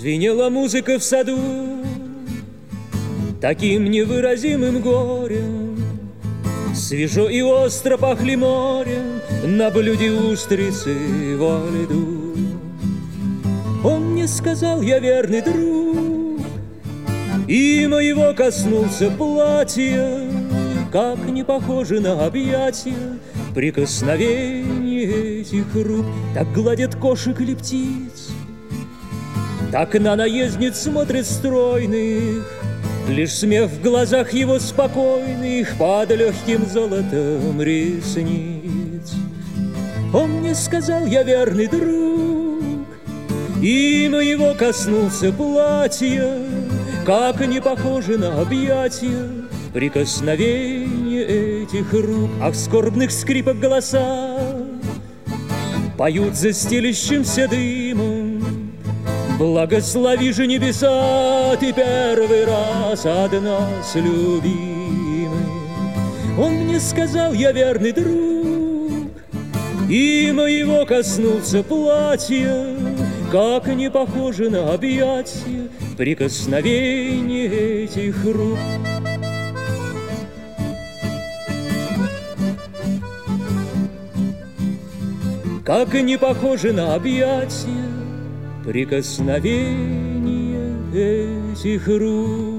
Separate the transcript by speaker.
Speaker 1: Звенела музыка в саду таким невыразимым горем. Свежо и остро пахли морем на блюде устрицы во льду. Он мне сказал: я верный друг, и моего коснулся платья, как не похоже на объятия прикосновение этих рук. Так гладят кошек или птиц, так на наездниц смотрит стройных, лишь смех в глазах его спокойных под легким золотом ресниц. Он мне сказал: я верный друг, и моего коснулся платья, как не похоже на объятия прикосновение этих рук. А в скорбных скрипах голоса поют за стелящимся дымом: благослови же небеса, ты первый раз от нас любимый. Он мне сказал: я верный друг, и моего коснулся платья, как не похоже на объятия прикосновение этих рук. Как не похоже на объятия прикосновение этих рук.